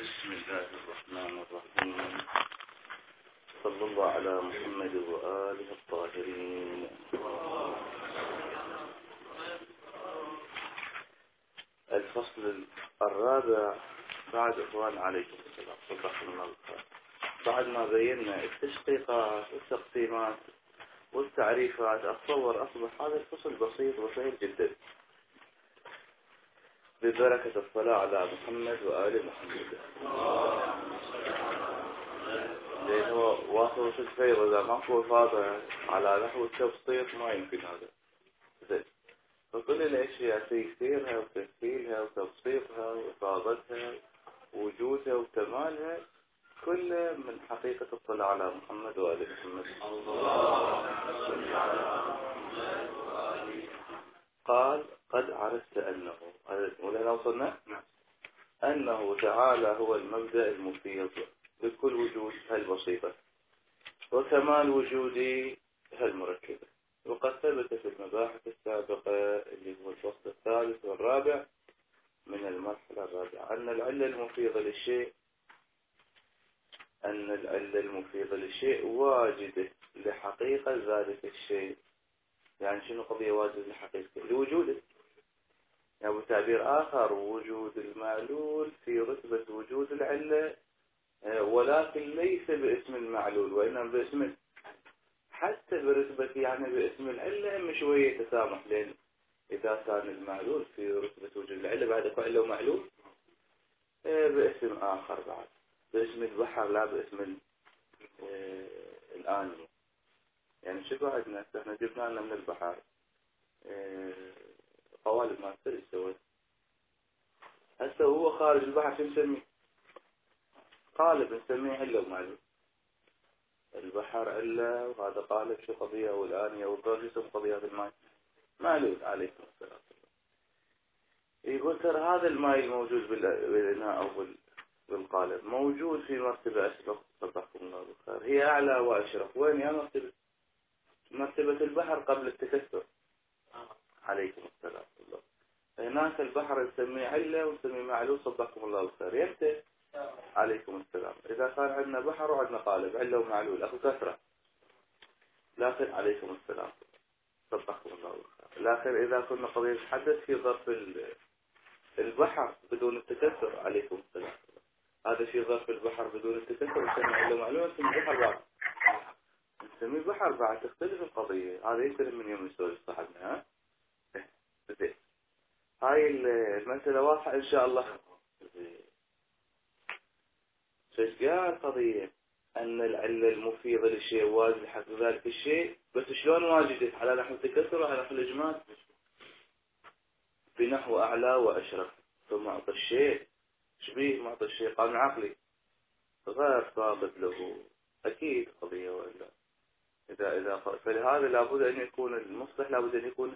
بسم الله الرحمن الرحيم. صلى الله على محمد وآله الطاهرين. الفصل الرابع بعد إخوان عليكم السلام. صدقكم الله الخير. بعد ما بينا التشقيقات والتقسيمات والتعريفات، أتصور أصبح هذا الفصل بسيط وسهل جدا ببركة الصلاة على محمد وآل محمد. لأنه واصل في الفيض إذا ماكو إفاضة على نحو التبسيط ما يمكن هذا. زين، فكل الأشياء تيسيرها وتسهيلها وتبسيطها وإفاضتها ووجودها وكمالها كله من حقيقة الصلاة على محمد وآل محمد. قال قد عرفت أنه، ولهنا وصلنا أنه تعالى هو المبدأ المفيد لكل وجود هالبسيطة وكمال وجودي هالمركبة. وقد ثبت في المباحث السابقة اللي هو الفصل الثالث والرابع من المرحلة الرابعة أن العلة المفيدة للشيء واجدة لحقيقة ذلك الشيء. يعني شنو قضية واجدة لحقيقة لوجوده؟ يعني بتعبير آخر، وجود المعلول في رتبة وجود العلة، ولكن ليس باسم المعلول وإنما باسم، حتى برتبة يعني باسم العلة هم شوية تسامح. لأن إذا كان المعلول في رتبة وجود العلة بعد أكو علة ومعلول باسم آخر، بعد باسم البحر لا باسم الآنية. يعني شو بعدنا احنا جبنا لنا من البحر قوالب ما تصير يسوي. هسه هو خارج البحر شو نسميه؟ قالب نسميه علة ومعلول. البحر علة وهذا قالب شو قضية، والآنية والضرج اسم قضية هذا الماء معلول عليكم السلام. يقول ترى هذا الماء الموجود بالإناء أو بالقالب موجود في مرتبة أسبق صدقكم الله بالخير، هي أعلى وأشرف. وين يا مرتبة البحر قبل التكسر عليكم السلام. هناك البحر نسميه علة ونسميه معلول صدقكم الله بالخير. يمتى عليكم السلام إذا كان عندنا بحر وعندنا قالب علة ومعلول أخو كثرة، لكن عليكم السلام صدقكم الله بالخير. لكن إذا كنا قضية نتحدث في ظرف البحر بدون التكسر عليكم السلام، هذا في ظرف البحر بدون التكسر نسميه علة ومعلول، نسميه بحر بعد، نسميه بحر بعد. تختلف القضية. هذا يمكن من يوم يسولف صاحبنا. ها زين، هاي المسألة واضحة إن شاء الله. قال قضية أن العلة المفيدة للشيء واجد حق ذلك الشيء، بس شلون واجدت؟ على نحو التكسر وعلى نحو الإجمال بنحو أعلى وأشرف. ثم أعطى الشيء شبيه معطى الشيء قانون عقلي غير ثابت له أكيد قضية ولا إذا فلهذا لابد أن يكون المصلح لابد أن يكون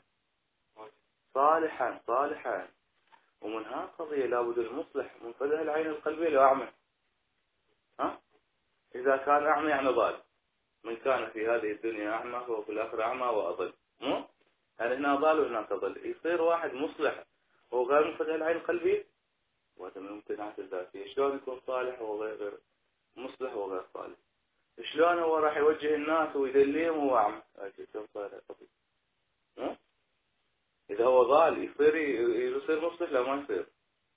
صالحا. ومن ها قضية لابد المصلح منفذه العين القلبية لو أعمى. ها إذا كان أعمى يعني ضال. من كان في هذه الدنيا أعمى فهو في الآخرة أعمى وأضل. مو يعني هنا ضال وهنا أضل. يصير واحد مصلح هو غير منفذه العين القلبية، وهذا من الممتنعات الذاتية. شلون يكون صالح وغير مصلح وغير صالح؟ شلون هو راح يوجه الناس ويدليهم وهو أعمى؟ إذا هو ضال يصير مصلح لو ما يصير.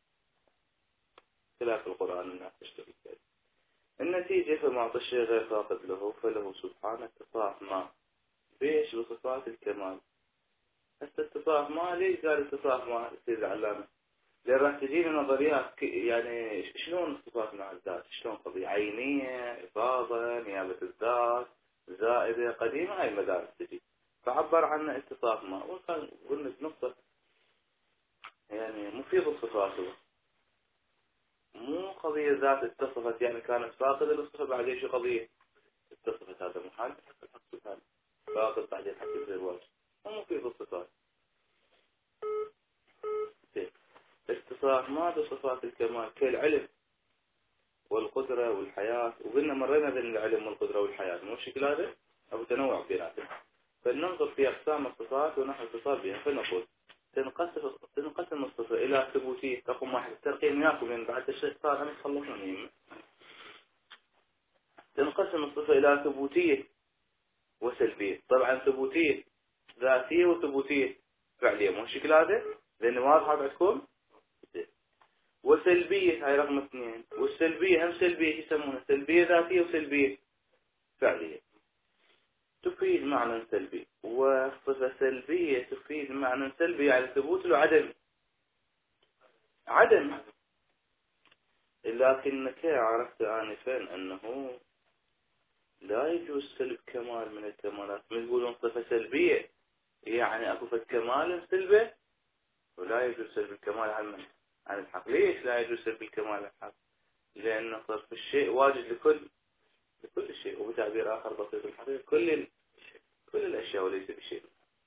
خلاف القرآن الناس تشتري كذا. النتيجة فما أعطى الشيء غير فاقد له، فله سبحانه اتصاف ما بيش بصفات الكمال. اتصاف ما ليش قال اتصاف ما سيد العلامة؟ لأن راح تجينا نظريات يعني شلون الصفات مع الذات، شلون قضية عينية، إفاضة، نيابة الذات، زائدة، قديمة، هاي المدارس تجي فعبر عنه اتصاف ما. وكان قلنا نقطة يعني مفيد الصفات هو مو قضية ذات اتصفت يعني كانت فاقدة للصفة بعدين شو قضية اتصفت. هذا محال فاقد بعدين حتى يصير واجب. مو مفيد الصفات. اتصاف ما بصفات الكمال كالعلم والقدرة والحياة. وقلنا مرينا بين العلم والقدرة والحياة مو الشكل هذا أو تنوع بيناتهم. فلننظر في أقسام الصفات ونحن اتصال بها. فنقول تنقسم الصفة إلى ثبوتية. رقم واحد الترقيم وياكم لأن بعد الشيء صار أنا تخلصون. تنقسم الصفة إلى ثبوتية وسلبية. طبعا ثبوتية ذاتية وثبوتية فعلية، مو الشكل هذا لأن واضح عندكم. وسلبية هاي رقم 2. والسلبية هم سلبية يسمونها سلبية ذاتية وسلبية فعلية. تفيد معنى سلبي، وصفة سلبية تفيد معنى سلبي يعني ثبوت وعدم عدم. لكنك عرفت آنفا أنه لا يجوز سلب كمال من الكمالات. من يقولون صفة سلبية يعني أكو فد كمال سلبه ولا يجوز سلب الكمال عن الحق. ليش لا يجوز سلب الكمال عن الحق؟ لأن صرف الشيء واجد لكل شيء. وبتعبير آخر بسيط الحقيقة كل الأشياء وليس بشيء.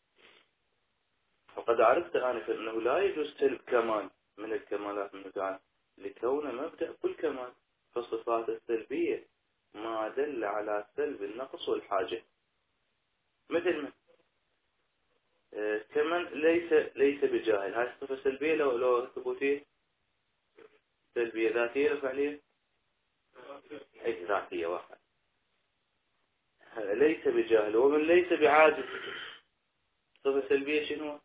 وقد عرفت آنفا أنه لا يجوز سلب كمال من الكمالات من تعالى لكون مبدأ كل كمال. فالصفات السلبية ما دل على سلب النقص والحاجة. مثل ما كمن ليس بجاهل. هاي الصفة سلبية لو ثبوتية سلبية ذاتية ولا فعلية؟ أي ذاتية واحد. ليس بجاهل. ومن ليس بعاجز صفة سلبية شنو؟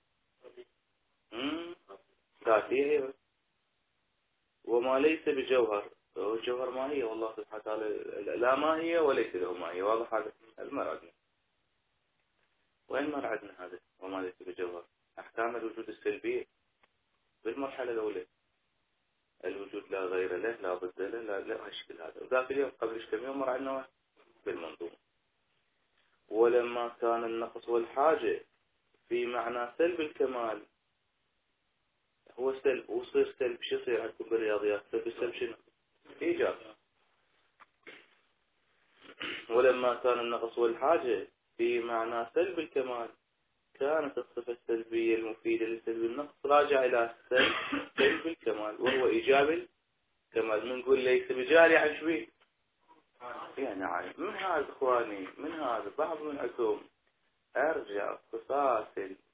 ذاتية هي. وما ليس بجوهر. الجوهر ما هي والله سبحانه وتعالى لا ما هي وليس له ما هي. واضح هذا المرعدنا. وين مرعدنا هذا وما ليس بجوهر؟ أحكام الوجود السلبية بالمرحلة الأولى الوجود لا غير له لا ضد له لا هالشكل هذا. وذاك اليوم قبل كم يوم مر عنه بالمنظومة. ولما كان النقص والحاجة في معنى سلب الكمال هو سلب وصير سلب. شو يصير عندكم بالرياضيات؟ سلب شنو؟ إيجاب. ولما كان النقص والحاجة في معنى سلب الكمال كانت الصفة السلبية المفيدة لسلب النقص راجع إلى سلب الكمال وهو إيجاب الكمال. بنقول ليس بجال يعني شوي يعني من هذا إخواني من هذا بعض من عندهم أرجع صفات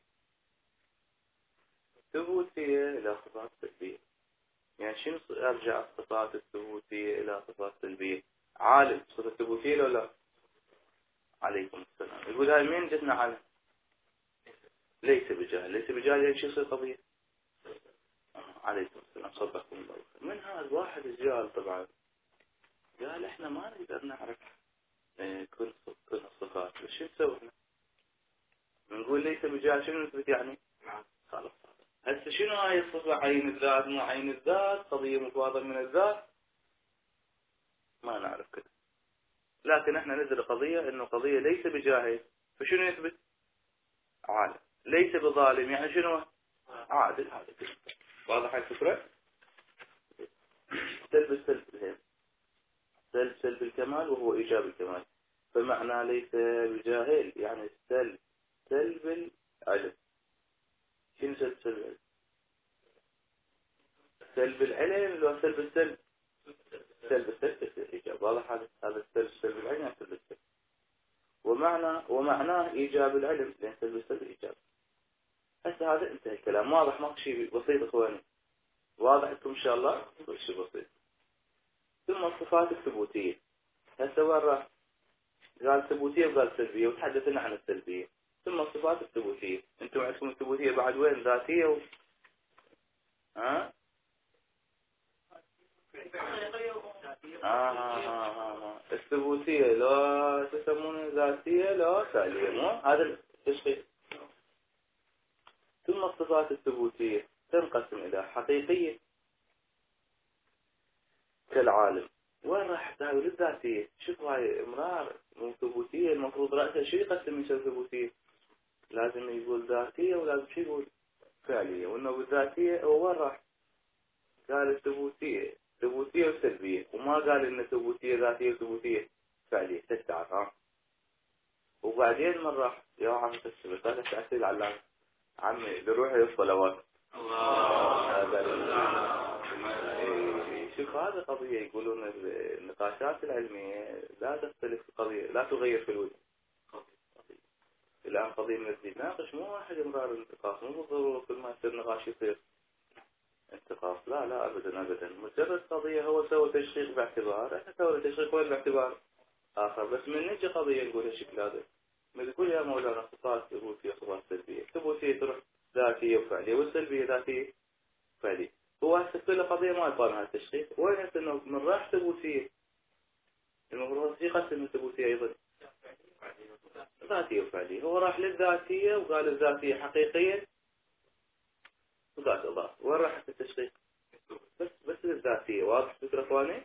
الثبوتية إلى صفات سلبية. يعني شنو أرجع الصفات الثبوتية إلى صفات سلبية؟ عالم صفة ثبوتية لو لا؟ عليكم السلام. يقول هاي مين جتنا عالم؟ ليس بجاهل. ليس بجاهل يعني شو يصير قضية؟ عليكم السلام. صدقكم الله. من هذا واحد رجال طبعا قال احنا ما نقدر نعرف كل الصفات. شو نسوي احنا؟ نقول ليس بجاهل شنو نثبت يعني؟ خلاص. هسه شنو هاي الصفة؟ عين الذات مو عين الذات؟ قضية مفاضل من الذات؟ ما نعرف كده. لكن احنا ندري قضية انه قضية ليس بجاهل. فشنو يثبت؟ عالم. ليس بظالم يعني شنو؟ عادل. هذا كده. واضح الفكرة؟ سلب الكمال وهو إيجاب الكمال. فمعنى ليس بجاهل يعني سلب العلم. شنو سلب العلم؟ سلب العلم لو سلب السلب الإيجاب. واضح هذا سلب العلم يعني سلب السلب. ومعناه إيجاب العلم لأن سلب السلب الإيجاب. هسه هذا انتهى الكلام. واضح ماكو شيء بسيط إخواني. واضح لكم إن شاء الله شيء بسيط. ثم الصفات الثبوتية. هسه وين راح؟ قال ثبوتية وقال سلبية وتحدثنا عن السلبية. ثم الصفات الثبوتية. انتم عندكم الثبوتية بعد وين؟ ذاتية ها؟ الثبوتية لا تسمون ذاتية لا فعلية. مو هذا التشخيص. ثم الصفات الثبوتية تنقسم إلى حقيقية كالعالم. وين راح تهاول الذاتية؟ شوف هاي امرار مو ثبوتية. المفروض رأسها شو يقسم يسوي ثبوتية؟ لازم يقول ذاتية ولازم شو يقول فعلية. وإنه بالذاتية هو وين راح؟ قال الثبوتية ثبوتية وسلبية وما قال إن ثبوتية ذاتية وثبوتية فعلية. تستعرف ها؟ وبعدين من راح يا عم تسبت هذا تأثير على عمي بروح الصلوات. شوف هذا قضية يقولون النقاشات العلمية لا تختلف في قضية لا تغير في الوجه. الآن قضية من الدين ناقش، مو واحد يمرار الانتقاص، مو بالضرورة كل ما يصير نقاش يصير انتقاص، لا لا أبدا أبدا. مجرد قضية هو سوى تشغيل باعتبار، احنا سوى تشغيل وين باعتبار آخر. بس من نجي قضية نقول هالشكل هذا، نقول يا مولانا صفات ثبوتية صفات سلبية، ثبوتية تروح ذاتية وفعلية، والسلبية ذاتية فعلية. هو هسه كل قضية ما يبانها التشخيص، وين هسه انه من راح ثبوتية، المفروض في قسم الثبوتية أيضا ذاتية وفعلية. هو راح للذاتية وقال الذاتية حقيقية وذات إضافة. وين راح التشخيص؟ بس للذاتية. واضح فكرة إخواني؟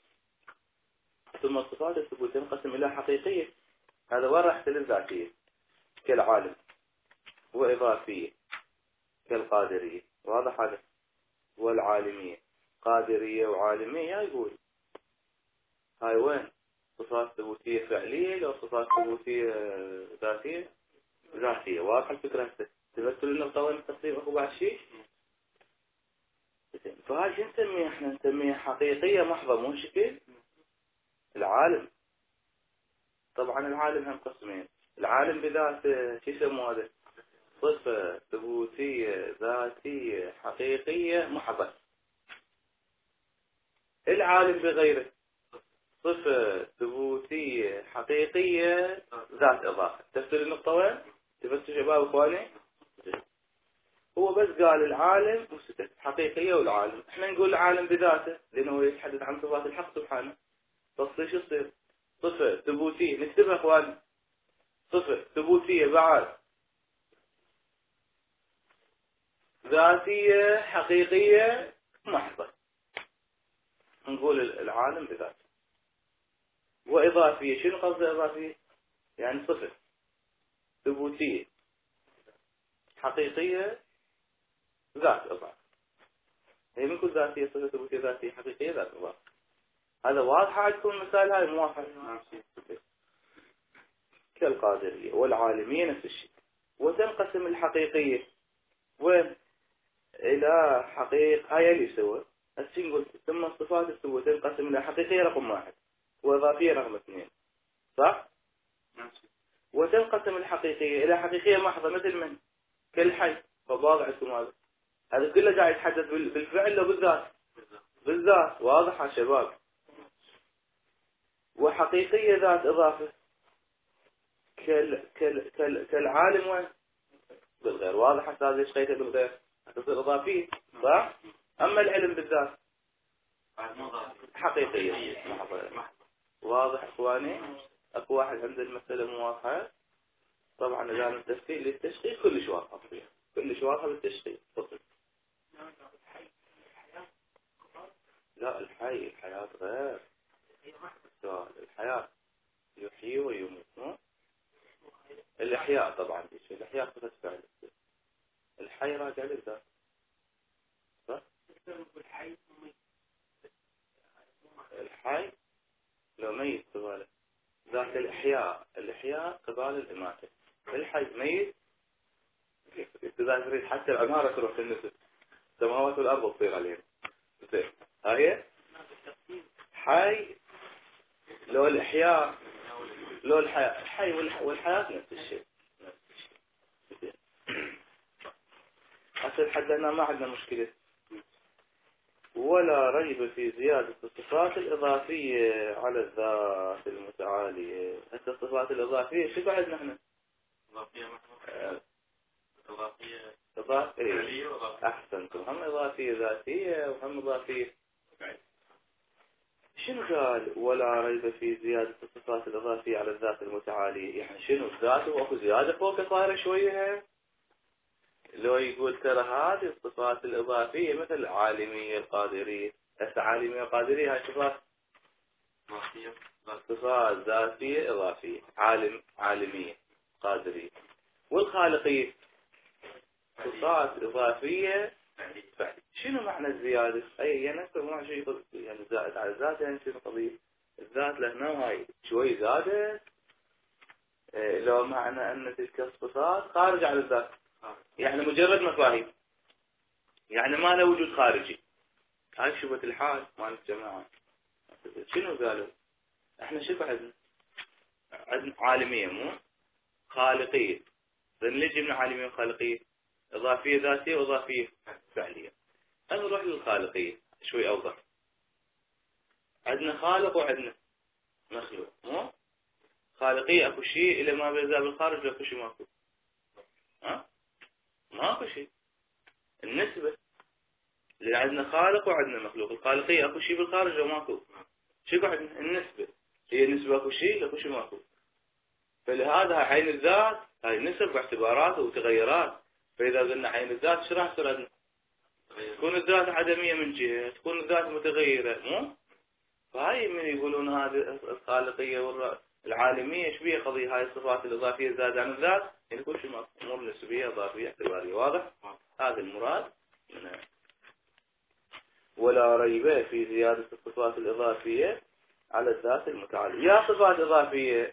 ثم الصفات الثبوت تنقسم إلى حقيقية، هذا وين راح للذاتية كالعالم، وإضافية كالقادرية. واضح هذا؟ والعالمية قادرية وعالمية. يقول هاي وين صفات ثبوتية فعلية لو صفات ثبوتية ذاتية؟ ذاتية. واضح الفكرة هسه؟ تذكروا لنا طوال التقسيم أخو بعد شيء. فهاي شو نسميها احنا؟ نسميها حقيقية محضة مو شكل. العالم طبعا العالم هم قسمين، العالم بذاته شو يسموه هذا؟ صفة ثبوتية ذاتية حقيقية محضة. العالم بغيره صفة ثبوتية حقيقية ذات إضافة. تفسير النقطة وين؟ تفسر شباب إخواني؟ هو بس قال العالم وسكت حقيقية والعالم. احنا نقول العالم بذاته لأنه يتحدث عن صفات الحق سبحانه. تصير شو يصير؟ صفة ثبوتية نكتبها إخواني، صفة ثبوتية بعد ذاتية حقيقية محضة. نقول العالم بذاته. وإضافية شنو قصد إضافية؟ يعني صفة ثبوتية حقيقية ذات إضافة. هي من كل ذاتية صفة ثبوتية ذاتية حقيقية ذات إضافة. هذا واضح عندكم المثال هاي موافق؟ كالقادرية والعالمية نفس الشيء. وتنقسم الحقيقية وين؟ إلى هاي اللي سوى السين قلت ثم الصفات الثبوت تنقسم إلى حقيقية رقم 1 وإضافية رقم 2 صح؟ وتنقسم الحقيقية إلى حقيقية محضة مثل من؟ كالحي. فواضح هذا؟ هذا كله قاعد يتحدث بالفعل لو بالذات؟ بالذات. واضح يا شباب؟ وحقيقية ذات إضافة كالعالم وين؟ بالغير. واضح أستاذ ليش خيته بالغير؟ تصير إضافية صح؟ أما العلم بالذات حقيقية محضة. واضح إخواني؟ أكو واحد عنده المسألة موافقة. طبعا إذا التفصيل للتشخيص كلش واضحة فيها، كلش واضحة بالتشخيص. فصل. لا الحياة غير. السؤال الحياة يحيي ويموت. الإحياء طبعا الإحياء صفة فعل. الحي راجع للذات صح؟ الحي لو ميت قباله ذات الإحياء قبال الإماتة. الحي ميت إذا تريد حتى العمارة تروح في النسب، السماوات والأرض تصير عليهم. زين هاي حي لو الإحياء لو الحي والحياة نفس الشيء. أصل حدنا ما عندنا مشكلة. ولا ريب في زيادة الصفات الإضافية على الذات المتعالية. هسه الصفات الإضافية شو بعد نحن؟ إضافية أحسنتم. هم إضافية ذاتية وهم إضافية. شنو قال ولا ريب في زيادة الصفات الإضافية على الذات المتعالية؟ يعني شنو الذات وأكو زيادة فوق صايرة شوية. لو يقول ترى هذه الصفات الإضافية مثل العالمية القادرية. هسه عالمية القادرية هاي صفات ذاتية إضافية. عالمية قادرية. والخالقية صفات إضافية فعلية. شنو معنى الزيادة؟ أي يعني نفسه ما شيء يعني زائد على الذات. يعني شنو قضية الذات لهنا هاي شوي زادت. لو معنى أن تلك الصفات خارج عن الذات، يعني مجرد مفاهيم، يعني ما له وجود خارجي. هاي شبهة الحال مال الجماعة. شنو قالوا؟ احنا شو عندنا عالمية مو خالقية. ليش جبنا عالمية وخالقية؟ إضافية ذاتية وإضافية فعلية. نروح للخالقية شوي أوضح. عندنا خالق وعندنا مخلوق، مو خالقية أكو شيء إلى ما بيزا بالخارج أكو شيء ماكو. ماكو شيء. النسبة اللي عندنا خالق وعندنا مخلوق. الخالقية أكو شيء بالخارج أو ماكو. شو عندنا النسبة هي نسبة أكو شيء لأكو شيء ماكو. فلهذا عين الذات هاي نسب واعتبارات وتغيرات. فإذا قلنا عين الذات شو راح تصير عندنا؟ تكون الذات عدمية من جهة، تكون الذات متغيرة، مو؟ فهاي من يقولون هذه الخالقية والعالمية شبيه قضية هاي الصفات الإضافية الزائدة عن الذات يعني كل شيء أمور نسبية إضافية اعتبارية. واضح؟ هذا المراد منها. ولا ريب في زيادة الصفات الإضافية على الذات المتعالية. يا صفات إضافية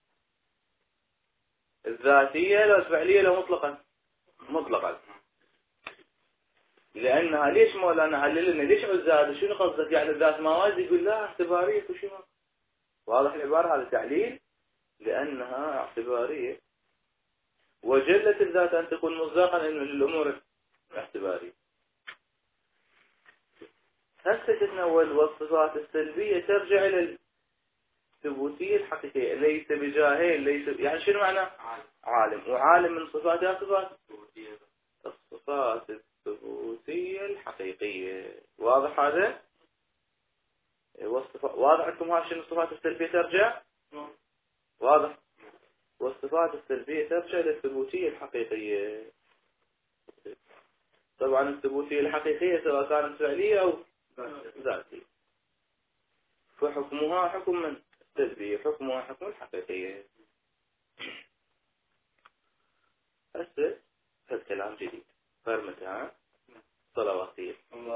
الذاتية لو فعلية لو مطلقا؟ مطلقا. لأنها ليش مولانا علل لنا ليش عزاد شنو قصدك يعني الذات ما واجد يقول لا اعتبارية وشو ما. واضح العبارة هذا تعليل لأنها اعتبارية. وجلت الذات أن تكون مصداقا للأمور الاعتبارية. هسه تتنول والصفات السلبية ترجع إلى الثبوتية الحقيقية. ليس بجاهل ليس يعني شنو معنى عالم وعالم من صفاتها صفات الصفات الثبوتية الحقيقية. واضح هذا؟ واضح لكم ها شنو الصفات السلبية ترجع؟ واضح. والصفات السلبية ترجع للثبوتية الحقيقية. طبعا الثبوتية الحقيقية سواء كانت فعلية أو ذاتية. فحكمها حكم من السلبية، حكمها حكم الحقيقية. هسه هذا كلام جديد فرمتها صلواتية.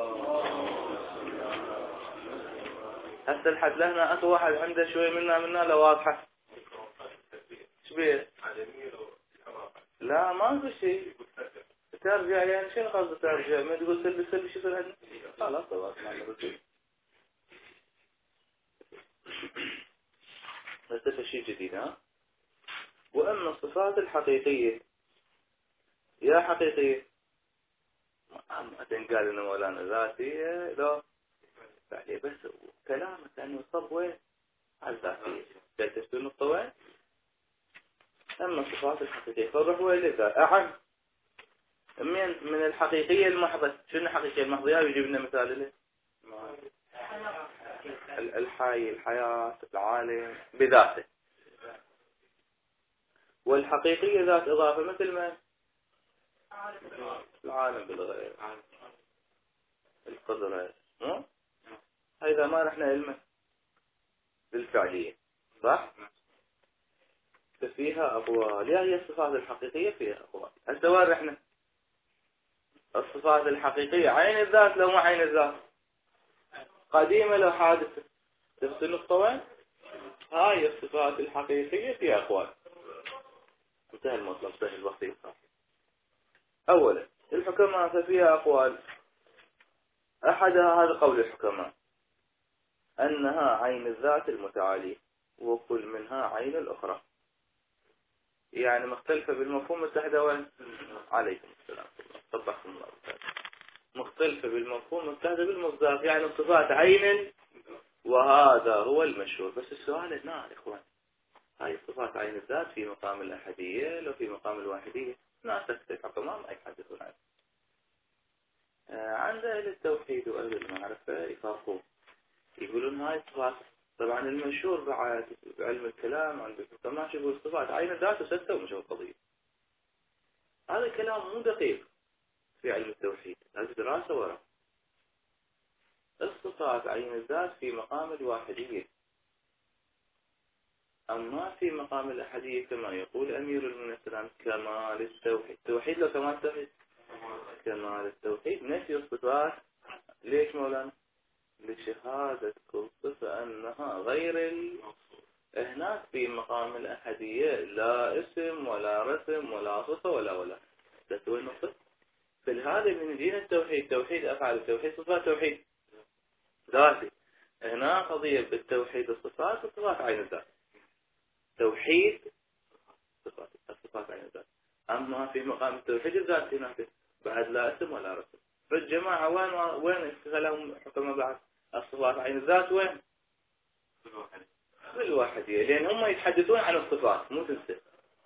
هسه لحد لهنا أكو واحد عنده شوي منا لو واضحة شبيه؟ لا ما في شيء ترجع يعني شنو قصدك ترجع؟ ما تقول سلبي شو صار عندنا؟ خلاص خلاص ما نرجع. هسه شيء جديد ها. وأما الصفات الحقيقية يا حقيقية ما تنقال إنه مولانا ذاتية لا فعلية بس كلامك أنه صب وين على الذاتية تلتفتوا النقطة وين. أما الصفات الحقيقية فالروح وين لذات أعم من الحقيقية المحضة. شنو الحقيقية المحضة؟ يجيب لنا مثال له الحي الحياة العالم بذاته. والحقيقية ذات إضافة مثل ما العالم بالغير القدرة مو هذا ما رحنا علمه بالفعلية صح. ففيها أقوال يا هي الصفات الحقيقية فيها أقوال. هسه رحنا الصفات الحقيقية عين الذات لو ما عين الذات قديمة لو حادثة نفس النقطة وين. هاي الصفات الحقيقية فيها أقوال. انتهى المطلب سهل بسيط. أولا الحكماء ففيها أقوال. أحدها هذا قول الحكماء أنها عين الذات المتعالية وكل منها عين الأخرى. يعني مختلفة بالمفهوم التحدى وين عليكم السلام طبقكم الله. مختلفة بالمفهوم التحدى بالمصداق يعني صفات عين وهذا هو المشهور. بس السؤال هنا يا إخوان هاي صفات عين الذات في مقام الأحدية لو في مقام الواحدية ناس تختلف حكماء ما يحدثون عنه. عند أهل التوحيد وأهل المعرفة يفرقون يقولون هاي صفات. طبعا المشهور بعلم الكلام عند الحكماء يقول صفات عين الذات وستة ومش القضية. هذا الكلام مو دقيق في علم التوحيد. هذه دراسة وراء الصفات عين الذات في مقام الواحدية أما في مقام الأحدية كما يقول أمير المؤمنين كمال التوحيد. توحيد لو كمال التوحيد كمال التوحيد نفي الصفات. ليش مولانا؟ لشهادة كل صفة أنها غير هناك في مقام الأحدية لا اسم ولا رسم ولا صفة ولا تسوي النقطة. فلهذا من دين التوحيد توحيد أفعال التوحيد صفات توحيد ذاتي. هنا قضية بالتوحيد الصفات وصفات عين الذات. توحيد صفات صفات عين الذات. أما في مقام التوحيد الذاتي هناك بعد لا اسم ولا رسم. فالجماعة وين استغلهم حكم بعد الصفات عين الذات وين؟ بالواحدية، لأن هم يتحدثون عن الصفات مو تنسى،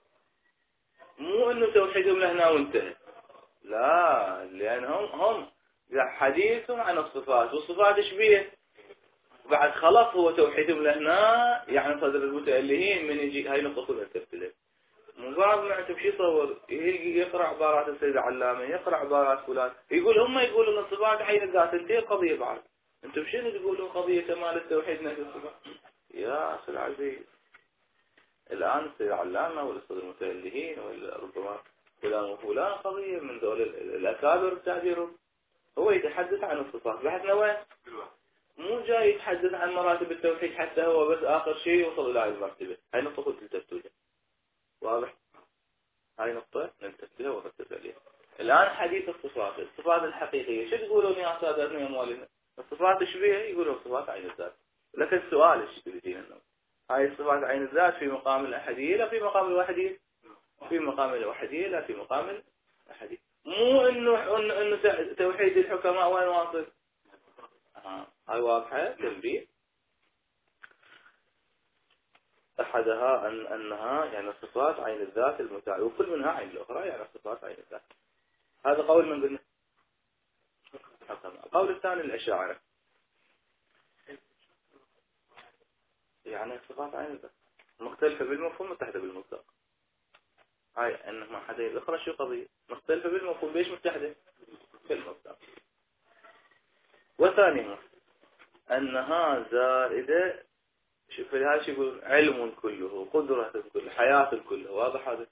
مو إنه توحيدهم لهنا وانتهى، لا، لأن هم حديثهم عن الصفات، والصفات ايش بيه؟ بعد خلاص هو توحيدهم لهنا، يعني صدر المتألهين من يجي هاي نقطة التبتلة. من بعض ما انت بشي يصور يقرأ عبارات السيد علامة، يقرأ عبارات فلان، يقول هم يقولون الصفات عين الذات، انتهي القضية بعد. انتم شنو تقولون قضية كمال التوحيد نفس الصفات؟ يا أخي العزيز، الآن السيد علامة والأستاذ المتألهين وربما فلان وفلان قضية من دول الأكابر تعبيرهم، هو يتحدث عن الصفات بحثنا وين؟ مو جاي يتحدث عن مراتب التوحيد حتى هو بس آخر شيء يوصل إلى هذه المرتبة. هاي نقطة قلت التفتوجة، واضح؟ هاي نقطة نلتفت لها ورتب عليها. الآن حديث الصفات، الصفات الحقيقية، شو تقولون يا سادتنا يا موالينا؟ الصفات شبيهة؟ يقولون صفات عين الذات. لكن السؤال ايش تريدين انه هاي الصفات عين الذات في مقام الأحدية لا في مقام الوحدية؟ في مقام الوحدية لا في مقام الأحدية. مو انه توحيد الحكماء وين واصل؟ هاي واضحة تنبيه. أحدها أنها يعني صفات عين الذات المتعلقة، وكل منها عين الأخرى يعني صفات عين الذات. هذا قول من قلنا. القول الثاني الأشاعرة، يعني صفات عين الذات مختلفة بالمفهوم متحدة بالمصداق. هاي أنها حدين الأخرى شو قضية مختلفة بالمفهوم بيش متحدة بالمصداق. وثانيها أنها زائدة، شوف هذا شو يقول علم كله، قدرة كله، حياة كله، واضح هذا.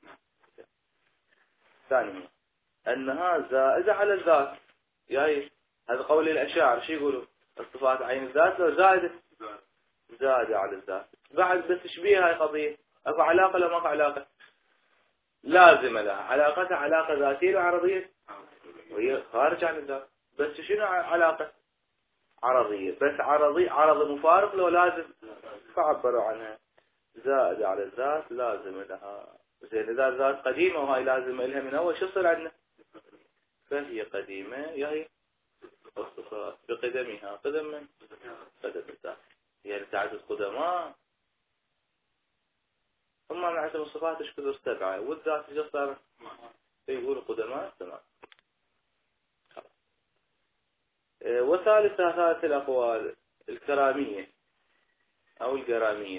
ثانيا أنها زائدة على الذات، يعني هذا قول الأشاعرة شو يقولوا؟ الصفات عين الذات لو زائدة، زائدة على الذات. بعد بس تشبيه هاي قضية، أكو علاقة لو ماكو علاقة؟ لازم لها علاقتها علاقة ذاتية وعرضية، وهي خارج عن الذات. بس شنو علاقة؟ عرضية، بس عرض مفارق لو لازم، فعبروا عنها زائدة على الذات لازم لها. زين إذا الذات قديمة وهاي لازم لها من أول شو يصير عندنا؟ فهي قديمة يهي الصفات بقدمها، قدم من؟ قدم الذات، يعني تعدد قدماء. هم نعتبر الصفات ايش كثر 7 والذات ايش صار؟ يقولوا قدماء 7. ثالث الأقوال الكرامية أو الكرامية.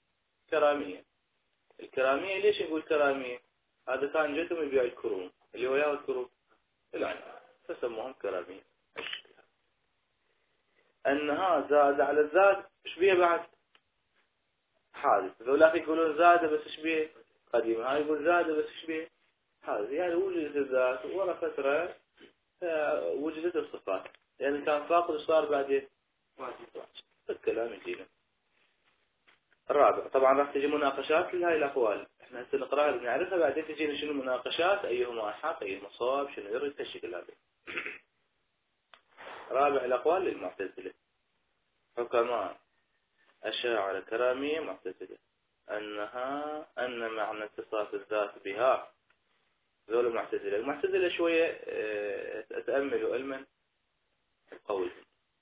الكرامية ليش نقول كرامية؟ هذا كان جدهم يبيع الكروم اللي هو ياخذ الكروم العنب فسموهم كرامية. أنها زاد على الذات ايش بيه بعد؟ حادث. ذولاك يقولون زاد بس ايش بيه؟ قديم. هاي يقول زاد بس ايش بيه؟ حادث. يعني وجدت الذات ورا فترة وجدت الصفات، يعني كان فاقد صار بعدين واجد. الكلام يجينا. الرابع طبعا راح تجي مناقشات لهاي الأقوال، احنا هسه نقراها بنعرفها بعدين تجينا شنو مناقشات، أيهما أحق أيهما صواب، شنو يرد الشكل هذا. رابع الأقوال للمعتزلة، حكماء أشاعرة كرامية معتزلة، أن معنى اتصاف الذات بها. ذول المعتزلة شوية أتأملوا علما القول،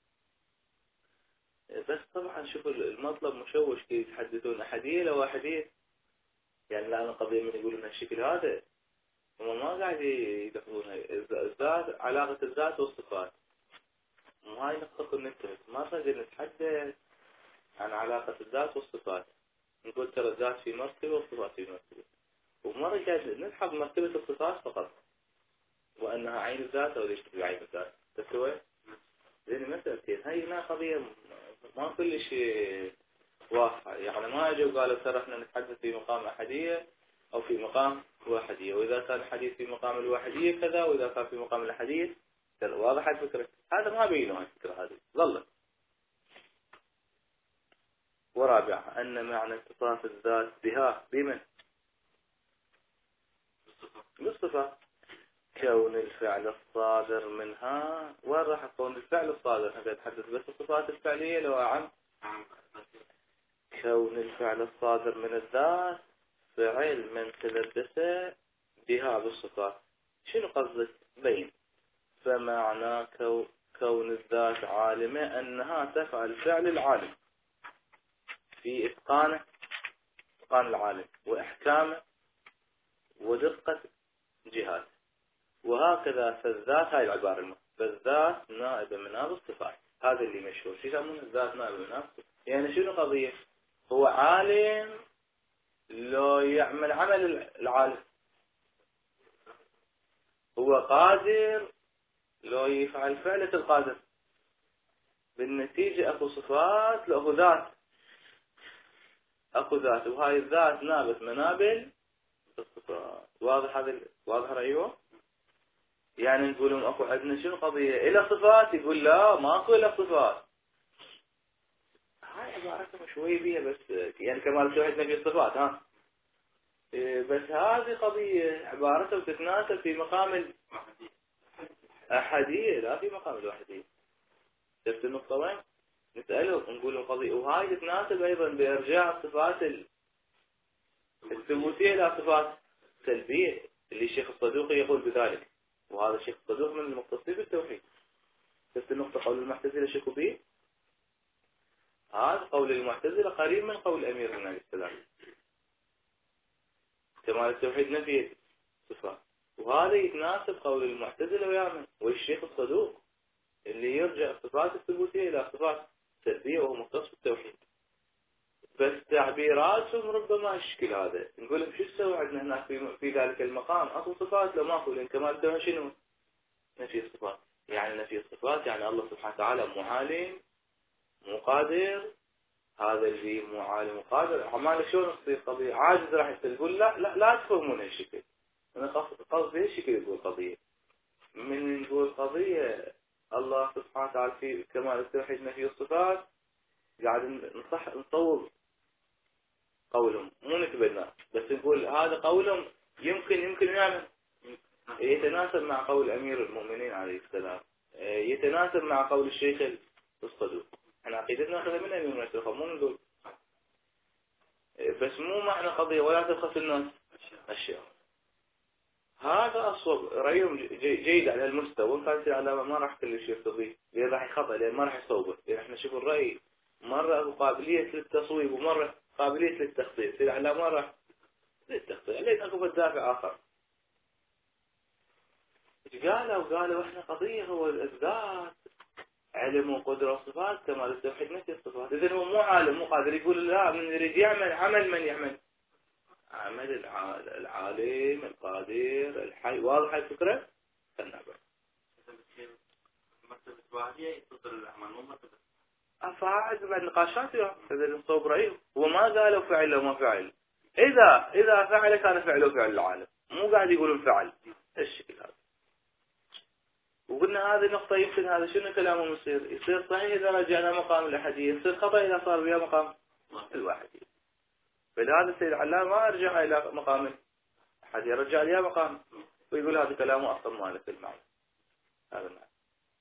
بس طبعا شوفوا المطلب مشوش كي يتحدثون أحدية لو أحدية، يعني الآن قضية من يقولون الشكل هذا هم ما قاعد يدخلون الذات، علاقة الذات والصفات. وهاي نقطة كنا نتفق، ما نقدر نتحدث عن علاقة الذات والصفات، نقول ترى الذات في مرتبة والصفات في مرتبة، ومرة قاعد نلحظ مرتبة الصفات فقط وأنها عين الذات أو ليش تبي عين الذات تسوي زين مسألتين. هاي هنا قضية ما كل شيء واضحة، يعني ما اجوا وقالوا ترى احنا نتحدث في مقام أحدية أو في مقام واحدية، وإذا كان الحديث في مقام الواحدية كذا وإذا كان في مقام الأحدية كذا. واضح الفكرة؟ هذا ما بينوا الفكرة هذه ظلت. ورابعها أن معنى اتصاف الذات بها بمن؟ بالصفة، كون الفعل الصادر منها. وين راح كون الفعل الصادر؟ احنا نتحدث بس الصفات الفعلية لو عن كون الفعل الصادر من الذات فعل من تلبس بها بالصفات. شنو قصدك؟ بين. فمعنى كون الذات عالمة أنها تفعل فعل العالم في إتقان العالم وإحكامه ودقة جهاته. وهكذا فالذات، هاي العبارة فالذات نائبة من هذا الصفات. هذا اللي مشهور. شو يسمون الذات نائبة من هذا؟ يعني شنو قضية؟ هو عالم لو يعمل عمل العالم، هو قادر لو يفعل فعلة القادر. بالنتيجة اكو صفات له ذات، اكو ذات، وهاي الذات نابت منابل الصفات. واضح هذا؟ واضح رأيه؟ يعني نقولون اكو عندنا شنو قضية الى صفات، يقول لا ماكو الى صفات. هاي عبارتهم شوي بيها بس يعني كمال التوحيد نبي الصفات ها. بس هذه قضية عبارتها تتناسب في مقام الأحدية لا في مقام الوحدية. شفت النقطة وين؟ نسأله نقول القضية، وهاي تتناسب أيضا بإرجاع الصفات الثبوتية إلى صفات سلبية اللي الشيخ الصدوقي يقول بذلك، وهذا الشيخ الصدوق من المختصين بالتوحيد. شفت النقطة؟ قول المعتزلة شكوا به، هذا قول المعتزلة قريب من قول الأمير عليه السلام. كمال التوحيد نفي صفات، وهذا يتناسب قول المعتزلة ويامن والشيخ الصدوق اللي يرجع الصفات الثبوتية إلى صفات سلبية وهو مختص بالتوحيد. بس تعبيراتهم ربما الشكل هذا. نقول لهم شو تسوي عندنا هناك في ذلك المقام؟ أصل صفات لو ماكو، لأن كمال التوحيد شنو؟ نفي الصفات. يعني نفي الصفات يعني الله سبحانه وتعالى مو عالم مو قادر. هذا اللي مو عالم وقادر عمال شلون تصير قضية عاجز راح تقول لا تفهمون هالشكل. أنا قصدي هالشكل يقول قضية. من نقول قضية الله سبحانه وتعالى في كمال التوحيد نفي الصفات، قاعد نصور قولهم مو نتبناه، بس نقول هذا قولهم يمكن يعمل يتناسب مع قول أمير المؤمنين عليه السلام، يتناسب مع قول الشيخ الصدوق. احنا عقيدتنا ناخذها من أمير المؤمنين مو نقول، بس مو معنى قضية ولا تبخس الناس أشياء. هذا أصوب رأيهم جيد على المستوى. وإن كانت العلامة ما راح كل شيء تضيف لأن راح يخطأ، لأن ما راح يصوبه. لأن احنا نشوف الرأي مرة قابلية للتصويب ومرة قابلية للتخطيط. العلامة ما راح للتخطيط لأن أكو دافع آخر. قالوا احنا قضية هو الذات علم وقدرة وصفات كمال التوحيد نفي الصفات. إذن هو مو عالم مو قادر يقول لا من يريد يعمل عمل من يعمل عمل العالم القادر الحي. واضح الفكرة؟ فنعبر أفاعد بعد نقاشات هذا الصوب رأيه. وما قالوا فعل وما فعل. إذا فعل كان فعله فعل العالم، مو قاعد يقولون فعل. الشكل هذا. وقلنا هذه النقطة يمكن هذا شنو كلامهم يصير صحيح إذا رجعنا مقام الأحدية، يصير خطأ إذا صار بها مقام الواحدية. فلهذا السيد العلامة ما أرجع إلى مقام الأحدية، يرجع لها مقام ويقول هذا كلامه أصلا ما له في المعنى. هذا المعنى.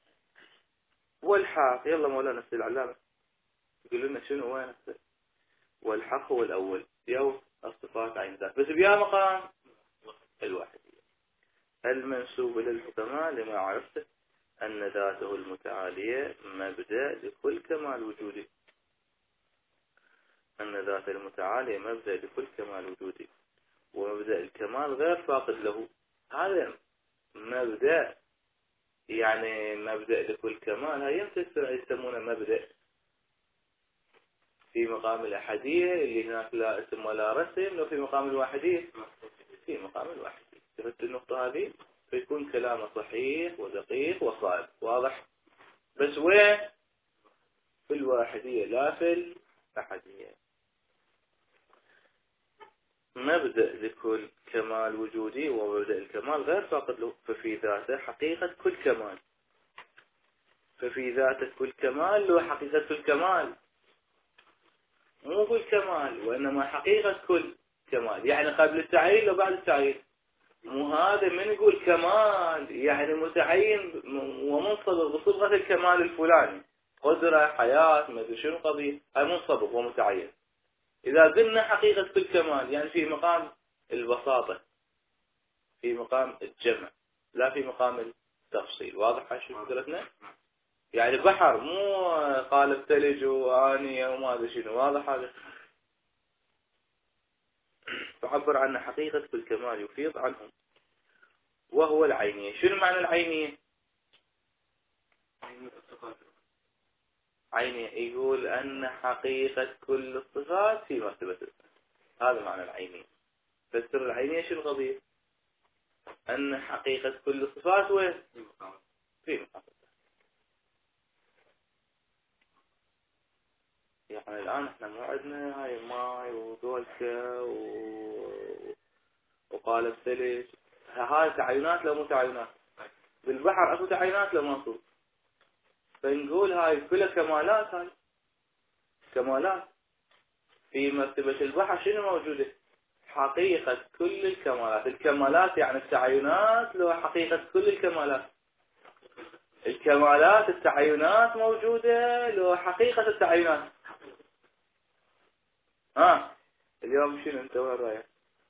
والحق يلا مولانا السيد العلامة يقول لنا شنو وين والحق هو الأول يوم الصفات عين ذات، بس بها مقام الواحدية. المنسوب للحكماء لما عرفت أن ذاته المتعالية مبدأ لكل كمال وجودي. أن ذاته المتعالية مبدأ لكل كمال وجودي، ومبدأ الكمال غير فاقد له. هذا مبدأ يعني مبدأ لكل كمال. هاي يسمونه مبدأ في مقام الأحدية اللي هناك لا اسم ولا رسم. لو في مقام الواحدية في مقام الواحدية. شفت النقطة هذه؟ فيكون كلامه صحيح ودقيق وصائب واضح. بس وين؟ في الواحدية لا في الأحدية. مبدأ لكل كمال وجودي، ومبدأ الكمال غير فاقد له. ففي ذاته حقيقة كل كمال. ففي ذاته كل كمال له حقيقة كل كمال، مو كل كمال وإنما حقيقة كل كمال. يعني قبل التعيين وبعد التعيين. مو هذا من يقول كمال يعني متعين ومنصبغ بصبغة الكمال الفلاني، قدرة حياة ما ادري شنو قضية، هاي منصبغ ومتعين. إذا قلنا حقيقة كل كمال يعني في مقام البساطة، في مقام الجمع، لا في مقام التفصيل. واضح شو فكرتنا؟ يعني البحر مو قالب ثلج وآنية وما أدري شنو. واضح هذا؟ تعبر عن حقيقة كل كمال يفيض عنهم وهو العينية. شنو معنى العينية؟ عينية يقول أن حقيقة كل الصفات في مرتبة الذات. هذا معنى العينية. فسر العينية شنو القضية؟ أن حقيقة كل الصفات وين؟ في مقام. يعني الآن احنا مو عندنا هاي ماي ودولكة وقالب ثلج، هاي تعينات لو مو تعينات؟ بالبحر اكو تعينات لو ماكو؟ فنقول هاي كلها كمالات. هاي كمالات. في مرتبة البحر شنو موجودة؟ حقيقة كل الكمالات. الكمالات يعني التعينات لو حقيقة كل الكمالات. الكمالات التعينات موجودة لو حقيقة التعينات. اليوم شنو انت وين رايح؟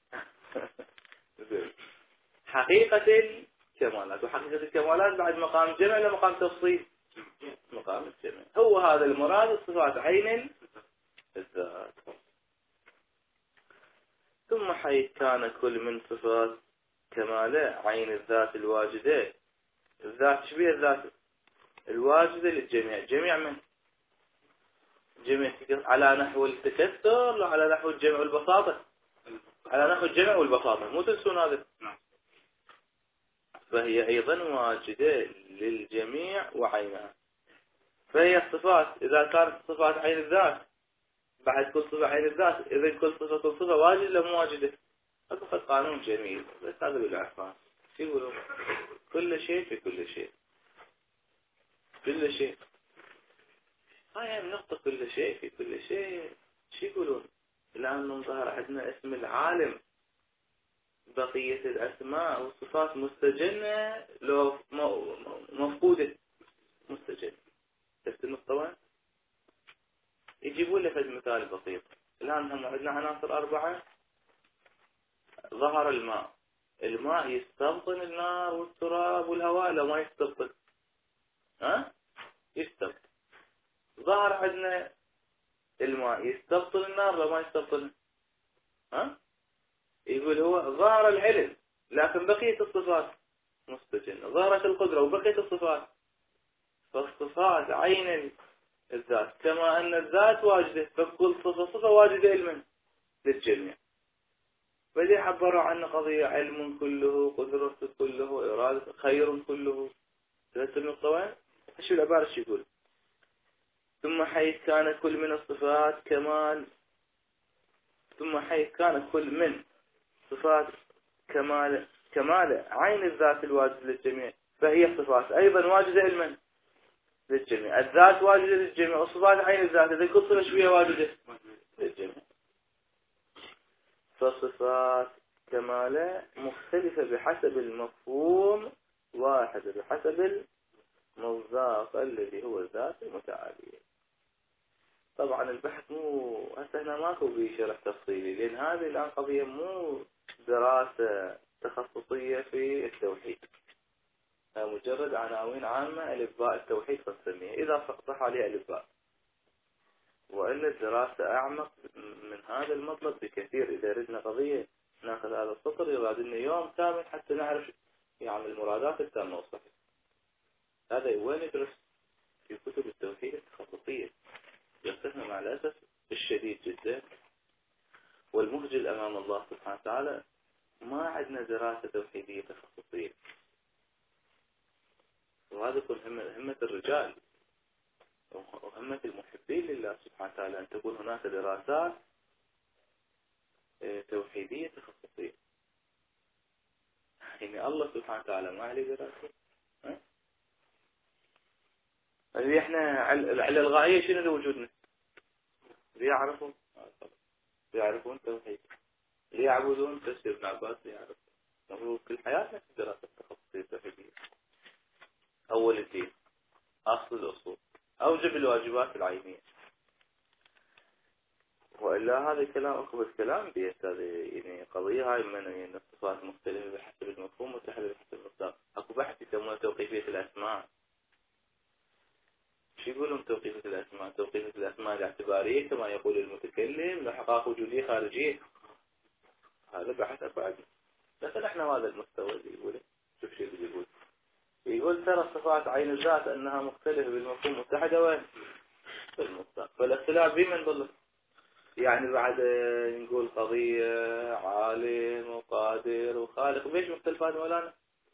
حقيقة الكمالات. وحقيقة الكمالات بعد مقام جمع ولا مقام تفصيل؟ مقام الجمع. هو هذا المراد الصفات عين الذات. ثم حيث كان كل من صفات كماله عين الذات الواجدة. الذات شبيه الذات الواجدة للجميع. جميع من جميع على نحو التكثر لا على نحو الجمع والبساطة؟ على نحو الجمع والبساطة. مو تنسون هذا. فهي أيضا واجدة للجميع وعينها. فهي الصفات إذا كانت صفات عين الذات بعد كل صفة عين الذات، إذا كل صفة واجدة لا مو واجدة. أكو قانون جميل بس هذا بالعرفان. شو يقولون؟ كل شيء في كل شيء. كل شيء. هاي النقطة كل شيء في كل شيء. شو يقولون؟ الآن ظهر عندنا اسم العالم. بقية الأسماء والصفات مستجنة لو مفقودة. مستجنة. شفت النقطة وين؟ يجيبون لك مثال بسيط. الآن هم عندنا عناصر 4. ظهر الماء. الماء يستبطن النار والتراب والهواء لو ما يستبطن؟ يستبطن. ظهر عندنا الماء يستبطن النار لو ما يستبطن؟ يقول هو ظهر العلم لكن بقية الصفات مستجنة. ظهرت القدرة وبقية الصفات. فالصفات عين الذات كما أن الذات واجدة فكل صفة واجدة علما للجميع. فدي عبروا عن قضية علم كله، قدرة كله، إرادة خير كله. ثلاث النقطة وين؟ شو العبارة شو يقول؟ ثم حيث كان كل من الصفات كمال. ثم حيث كان كل من صفات كمال عين الذات الواجد للجميع فهي الصفات أيضا واجدة علما للجميع. الذات واجدة للجميع والصفات عين الذات إذا كل صفة شوية واجدة للجميع. فالصفات كماله مختلفة بحسب المفهوم، واحدة بحسب المصداق الذي هو الذات المتعالية. طبعا البحث مو هسه هنا ماكو بشرح تفصيلي لأن هذه الآن قضية مو دراسة تخصصية في التوحيد. مجرد عناوين عامة ألفباء التوحيد فنسميها إذا صح عليها ألفباء. وإلا الدراسة أعمق من هذا المطلب بكثير. إذا ردنا قضية ناخذ هذا السطر يراد لنا يوم كامل حتى نعرف يعني المرادات التامة والصحيحة. هذا وين يدرس؟ في كتب التوحيد التخصصية. يختلفنا مع الأسف الشديد جدا والمهجل أمام الله سبحانه وتعالى ما عندنا دراسة توحيدية تخصصية. وهذا يكون همة الرجال وهمة المحبين لله سبحانه وتعالى أن تكون هناك دراسات توحيدية تخصصية. يعني الله سبحانه وتعالى ما عليه دراسة. اللي احنا على الغاية شنو اللي وجودنا؟ يعرفون توحيد، يعبدون تفسير ابن عباس، يعرفون. المفروض كل حياتنا في دراسة تخصصية توحيدية. أول الدين، أصل الأصول، أوجب الواجبات العينية. وإلا هذا الكلام أخذ الكلام بيت هذا يعني قضية هاي من يعني الصفات مختلفة بحسب المفهوم وتحديد بحسب المصداق. أكو بحث يسمونه توقيفية الأسماء. شو يقولون توقيفية الأسماء؟ توقيفية الأسماء الاعتبارية كما يقول المتكلم لحقائق وجودية خارجية. هذا بحث أبعد. لكن احنا هذا المستوى اللي يقوله. شوف شو اللي يقول. يقول ترى صفات عين الذات أنها مختلفة بالمفهوم متحدة وين؟ في المصداق. فالاختلاف بمن ضل؟ يعني بعد نقول قضية عالم وقادر وخالق بيش مختلفات مولانا؟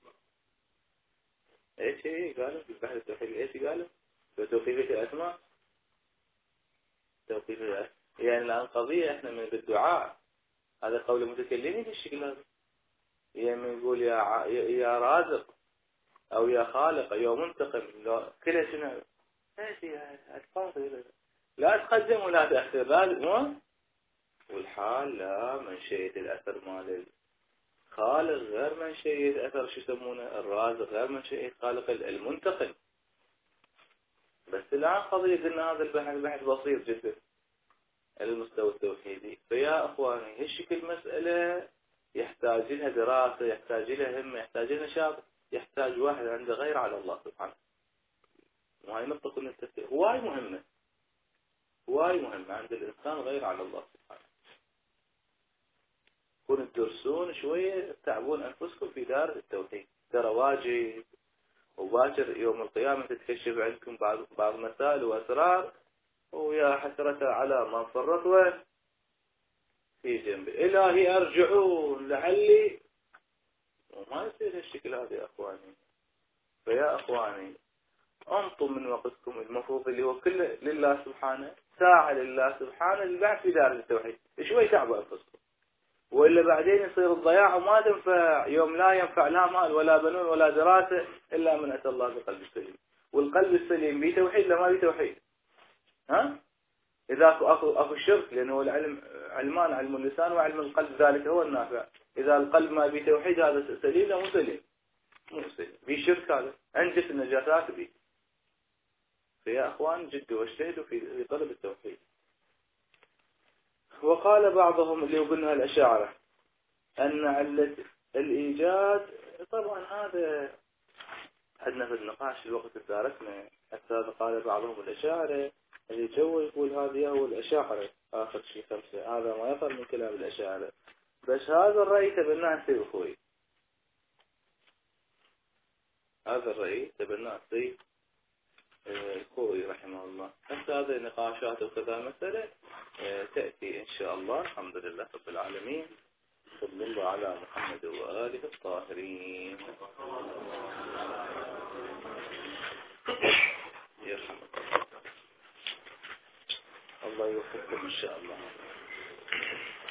ايش هي قالوا في بحث التوحيد؟ ايش قالوا؟ توقيفية الأسماء. توقيفية الأسماء يعني الآن قضية احنا من بالدعاء هذا قول المتكلمين بالشكل هذا. يعني يقول يا رازق أو يا خالق يا منتقم كلها شنو؟ ايش هي ألفاظ لا تقدم ولا تأخر لازم. والحال لا منشئة الأثر مال الخالق غير منشئة أثر شو يسمونه الرازق غير منشئة خالق المنتقم. بس الآن قضية قلنا هذا البحث بسيط جدا المستوى التوحيدي. فيا أخواني هالشكل مسألة يحتاج لها دراسة يحتاج لها همة يحتاج لها شاب يحتاج واحد عنده غير على الله سبحانه. وهي نقطة كنا نتفق هواي مهمة هواي مهمة عند الإنسان غير على الله سبحانه. كونوا تدرسون شوية تعبون أنفسكم في دار التوحيد ترى واجب. وباكر يوم القيامة تتكشف عندكم بعض مسائل وأسرار ويا حسرة على ما فرط في جنب إلهي أرجعون لعلي. وما يصير هالشكل هذا يا أخواني. فيا أخواني أنطوا من وقتكم المفروض اللي هو كله لله سبحانه ساعة لله سبحانه البعث في دار التوحيد شوي تعبوا أنفسكم. وإلا بعدين يصير الضياع وما تنفع يوم لا ينفع لا مال ولا بنون ولا دراسة إلا من أتى الله بقلب السليم. والقلب السليم بتوحيد لا ما بتوحيد. ها إذا أكو شرك لأنه العلم علمان علم اللسان وعلم القلب ذلك هو النافع. إذا القلب ما بتوحيد هذا سليم لا مو سليم مو سليم بشرك هذا أنجس النجاسات به. فيا أخوان جدوا واجتهدوا في طلب التوحيد. وقال بعضهم اللي قلنا الأشاعرة أن علة الإيجاد طبعا هذا عندنا في النقاش الوقت الدارسنا حتى قال بعضهم الأشاعرة اللي جو يقول هذه هو الأشاعرة آخر شيء 5 هذا ما يفهم من كلام الأشاعرة. بس هذا الرأي تبناه السيد أخوي. هذا الرأي تبناه السيد الخوي رحمه الله. حتى هذه نقاشات وكذا مسألة تأتي إن شاء الله. الحمد لله رب العالمين. صلى الله على محمد وآله الطاهرين. يرحمك الله يوفقكم إن شاء الله.